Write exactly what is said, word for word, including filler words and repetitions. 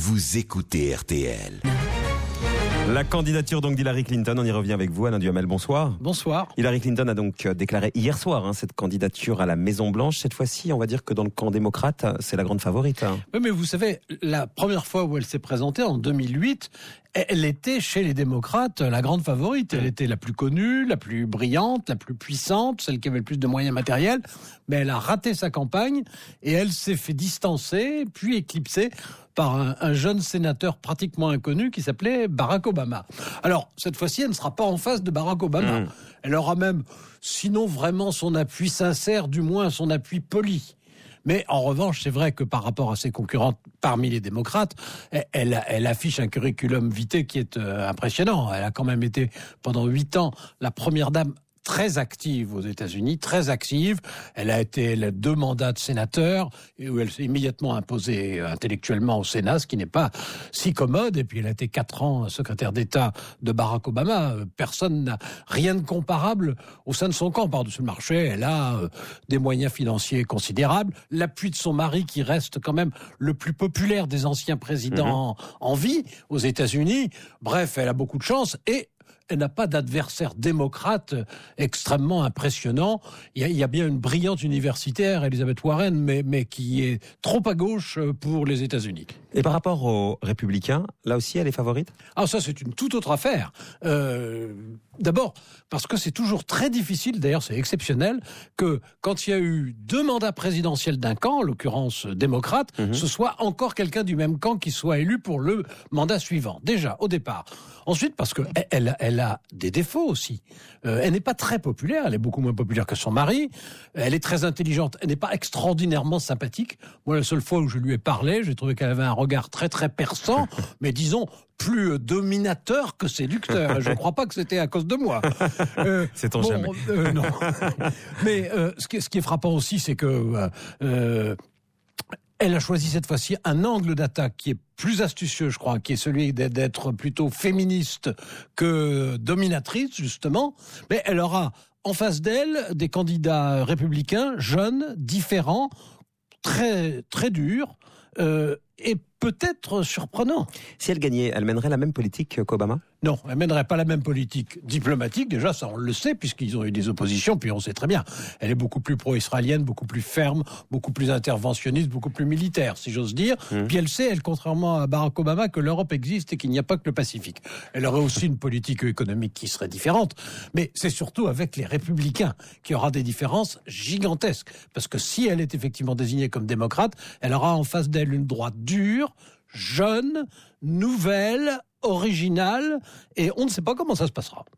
vous écoutez R T L. La candidature donc d'Hillary Clinton, on y revient avec vous, Alain Duhamel, bonsoir. Bonsoir. Hillary Clinton a donc déclaré hier soir hein, cette candidature à la Maison-Blanche. Cette fois-ci, on va dire que dans le camp démocrate, c'est la grande favorite. Hein. Oui, mais vous savez, la première fois où elle s'est présentée, en deux mille huit, elle était chez les démocrates la grande favorite. Elle était la plus connue, la plus brillante, la plus puissante, celle qui avait le plus de moyens matériels. Mais elle a raté sa campagne et elle s'est fait distancer, puis éclipser par un, un jeune sénateur pratiquement inconnu qui s'appelait Barack Obama. Alors, cette fois-ci, elle ne sera pas en face de Barack Obama. Mmh. Elle aura même, sinon vraiment son appui sincère, du moins son appui poli. Mais en revanche, c'est vrai que par rapport à ses concurrentes parmi les démocrates, elle, elle, elle affiche un curriculum vitae qui est euh, impressionnant. Elle a quand même été pendant huit ans la première dame très active aux États-Unis, très active. Elle a été elle a deux mandats de sénateur et où elle s'est immédiatement imposée intellectuellement au Sénat, ce qui n'est pas si commode. Et puis elle a été quatre ans secrétaire d'État de Barack Obama. Personne n'a rien de comparable au sein de son camp. Par-dessus le marché, elle a euh, des moyens financiers considérables, l'appui de son mari qui reste quand même le plus populaire des anciens présidents mmh. en vie aux États-Unis. Bref, elle a beaucoup de chance et elle n'a pas d'adversaire démocrate extrêmement impressionnant. Il y a, il y a bien une brillante universitaire, Elizabeth Warren, mais, mais qui est trop à gauche pour les États-Unis. Et par rapport aux républicains, là aussi, elle est favorite ? Ah, ça, c'est une toute autre affaire. Euh, d'abord, parce que c'est toujours très difficile, d'ailleurs c'est exceptionnel, que quand il y a eu deux mandats présidentiels d'un camp, en l'occurrence démocrate, mmh. ce soit encore quelqu'un du même camp qui soit élu pour le mandat suivant. Déjà, au départ. Ensuite, parce qu'elle elle, elle a des défauts aussi. Euh, elle n'est pas très populaire, elle est beaucoup moins populaire que son mari. Elle est très intelligente, elle n'est pas extraordinairement sympathique. Moi, la seule fois où je lui ai parlé, j'ai trouvé qu'elle avait un regard très très perçant, mais disons plus dominateur que séducteur. Je ne crois pas que c'était à cause de moi. Euh, C'est-on bon, jamais euh, Non. Mais euh, ce, qui, ce qui est frappant aussi, c'est que euh, elle a choisi cette fois-ci un angle d'attaque qui est plus astucieux, je crois, qui est celui d'être plutôt féministe que dominatrice, justement. Mais elle aura en face d'elle des candidats républicains, jeunes, différents, très, très durs, euh, et peut-être surprenants. Si elle gagnait, elle mènerait la même politique qu'Obama ? Non, elle mènerait pas la même politique diplomatique. Déjà, ça, on le sait, puisqu'ils ont eu des oppositions, puis on sait très bien. Elle est beaucoup plus pro-israélienne, beaucoup plus ferme, beaucoup plus interventionniste, beaucoup plus militaire, si j'ose dire. Mmh. Puis elle sait, elle, contrairement à Barack Obama, que l'Europe existe et qu'il n'y a pas que le Pacifique. Elle aurait aussi une politique économique qui serait différente. Mais c'est surtout avec les républicains qu'il y aura des différences gigantesques. Parce que si elle est effectivement désignée comme démocrate, elle aura en face d'elle une droite dure, jeune, nouvelle, originale, et on ne sait pas comment ça se passera.